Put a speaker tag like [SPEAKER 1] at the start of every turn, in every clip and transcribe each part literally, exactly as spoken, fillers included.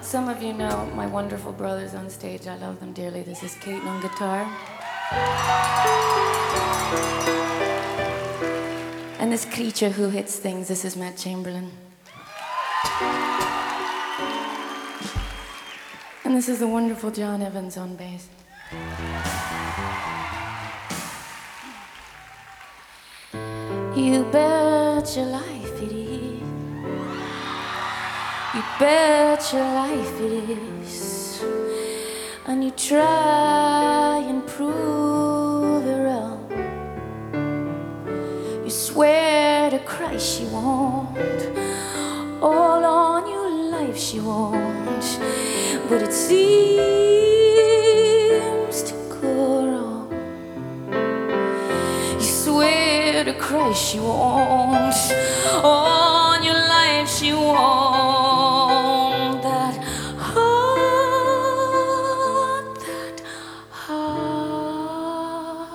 [SPEAKER 1] Some of you know my wonderful brothers on stage. I love them dearly. This is Keaton on guitar. And this creature who hits things, this is Matt Chamberlain. And this is the wonderful John Evans on bass. You bet your life it is. You bet your life it is. And you try and prove it wrong. You swear to Christ she won't. All on your life she won't. But it seems to go wrong. You swear to Christ she won't. On your life she won't. That heart, that heart.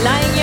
[SPEAKER 2] lying